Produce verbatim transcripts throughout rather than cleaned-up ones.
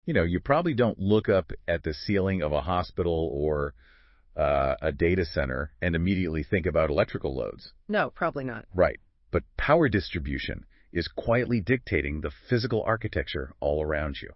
You know, you probably don't look up at the ceiling of a hospital or uh, a data center and immediately think about electrical loads. No, probably not. Right. But power distribution is quietly dictating the physical architecture all around you.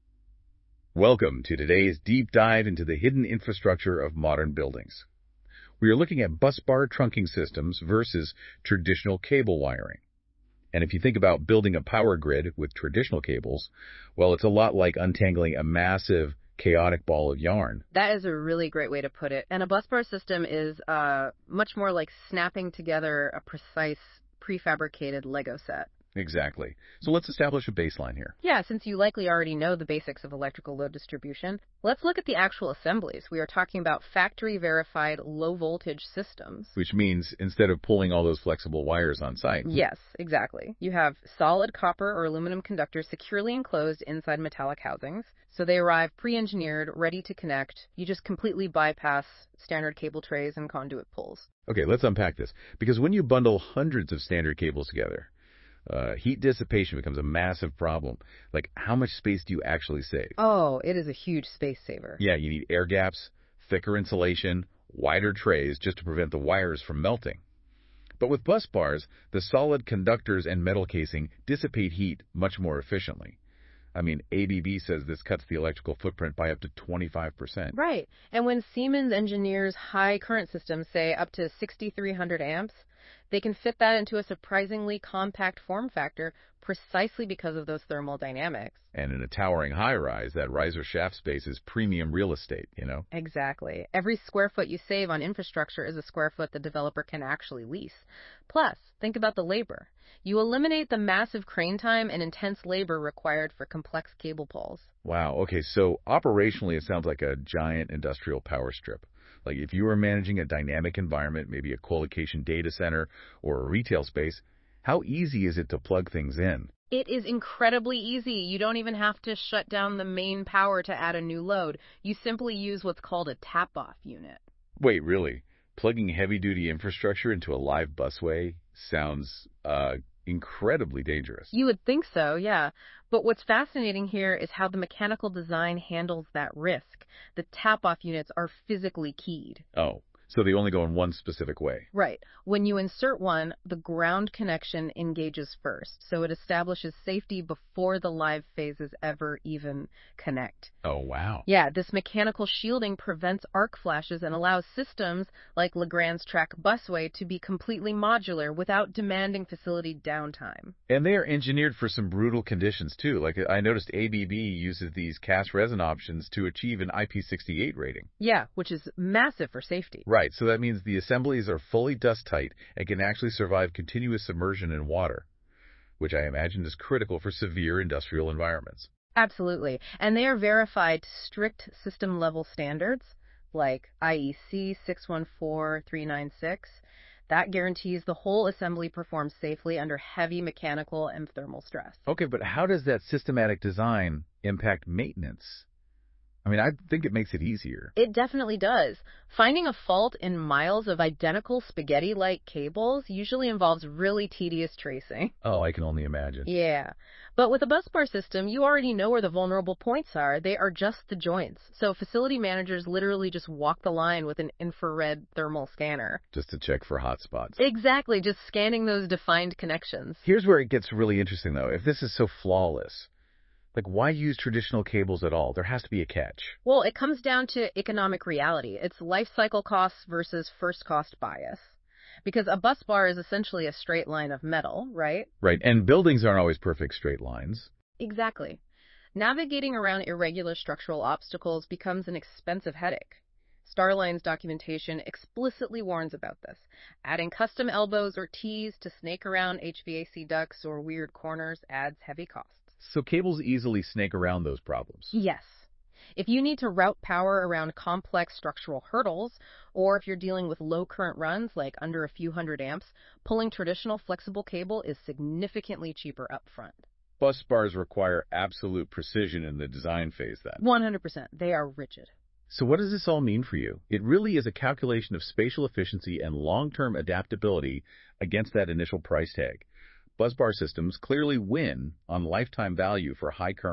Welcome to today's deep dive into the hidden infrastructure of modern buildings. We are looking at busbar trunking systems versus traditional cable wiring. And if you think about building a power grid with traditional cables, well, it's a lot like untangling a massive, chaotic ball of yarn. That is a really great way to put it. And a busbar system is uh, much more like snapping together a precise, prefabricated Lego set. Exactly. So let's establish a baseline here. Yeah, since you likely already know the basics of electrical load distribution, let's look at the actual assemblies. We are talking about factory-verified low-voltage systems. Which means instead of pulling all those flexible wires on site. Yes, exactly. You have solid copper or aluminum conductors securely enclosed inside metallic housings. So they arrive pre-engineered, ready to connect. You just completely bypass standard cable trays and conduit pulls. Okay, let's unpack this. Because when you bundle hundreds of standard cables together, Uh, heat dissipation becomes a massive problem. Like, how much space do you actually save? Oh, it is a huge space saver. Yeah, you need air gaps, thicker insulation, wider trays just to prevent the wires from melting. But with bus bars, the solid conductors and metal casing dissipate heat much more efficiently. I mean, A B B says this cuts the electrical footprint by up to twenty-five percent. Right. And when Siemens engineers high current systems, say up to sixty-three hundred amps, they can fit that into a surprisingly compact form factor precisely because of those thermal dynamics. And in a towering high-rise, that riser shaft space is premium real estate, you know? Exactly. Every square foot you save on infrastructure is a square foot the developer can actually lease. Plus, think about the labor. You eliminate the massive crane time and intense labor required for complex cable pulls. Wow. Okay, so operationally, it sounds like a giant industrial power strip. Like if you were managing a dynamic environment, maybe a co-location data center or a retail space, how easy is it to plug things in? It is incredibly easy. You don't even have to shut down the main power to add a new load. You simply use what's called a tap-off unit. Wait, really? Plugging heavy-duty infrastructure into a live busway sounds uh, incredibly dangerous. You would think so, yeah. But what's fascinating here is how the mechanical design handles that risk. The tap-off units are physically keyed. Oh, so they only go in one specific way. Right. When you insert one, the ground connection engages first, so it establishes safety before the live phases ever even connect. Oh, wow. Yeah, this mechanical shielding prevents arc flashes and allows systems like Legrand's track busway to be completely modular without demanding facility downtime. And they are engineered for some brutal conditions, too. Like I noticed A B B uses these cast resin options to achieve an I P sixty-eight rating. Yeah, which is massive for safety. Right, so that means the assemblies are fully dust-tight and can actually survive continuous submersion in water, which I imagine is critical for severe industrial environments. Absolutely. And they are verified to strict system-level standards like I E C six one four three nine six. That guarantees the whole assembly performs safely under heavy mechanical and thermal stress. Okay, but how does that systematic design impact maintenance? I mean, I think it makes it easier. It definitely does. Finding a fault in miles of identical spaghetti-like cables usually involves really tedious tracing. Oh, I can only imagine. Yeah. But with a busbar system, you already know where the vulnerable points are. They are just the joints. So facility managers literally just walk the line with an infrared thermal scanner. Just to check for hot spots. Exactly, just scanning those defined connections. Here's where it gets really interesting, though. If this is so flawless, like, why use traditional cables at all? There has to be a catch. Well, it comes down to economic reality. It's life cycle costs versus first cost bias. Because a bus bar is essentially a straight line of metal, right? Right, and buildings aren't always perfect straight lines. Exactly. Navigating around irregular structural obstacles becomes an expensive headache. Starline's documentation explicitly warns about this. Adding custom elbows or T's to snake around H V A C ducts or weird corners adds heavy costs. So cables easily snake around those problems. Yes. If you need to route power around complex structural hurdles, or if you're dealing with low current runs like under a few hundred amps, pulling traditional flexible cable is significantly cheaper upfront. Bus bars require absolute precision in the design phase then. one hundred percent. They are rigid. So what does this all mean for you? It really is a calculation of spatial efficiency and long-term adaptability against that initial price tag. Busbar systems clearly win on lifetime value for high current,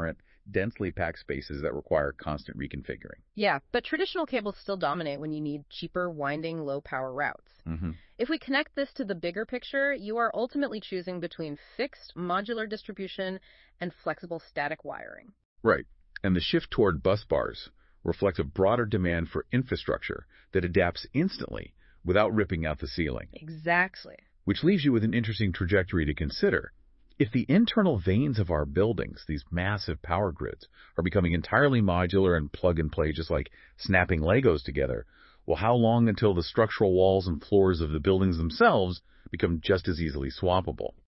densely packed spaces that require constant reconfiguring. Yeah, but traditional cables still dominate when you need cheaper, winding, low-power routes. Mm-hmm. If we connect this to the bigger picture, you are ultimately choosing between fixed, modular distribution and flexible static wiring. Right. And the shift toward bus bars reflects a broader demand for infrastructure that adapts instantly without ripping out the ceiling. Exactly. Which leaves you with an interesting trajectory to consider. If the internal veins of our buildings, these massive power grids, are becoming entirely modular and plug-and-play just like snapping Legos together, well, how long until the structural walls and floors of the buildings themselves become just as easily swappable?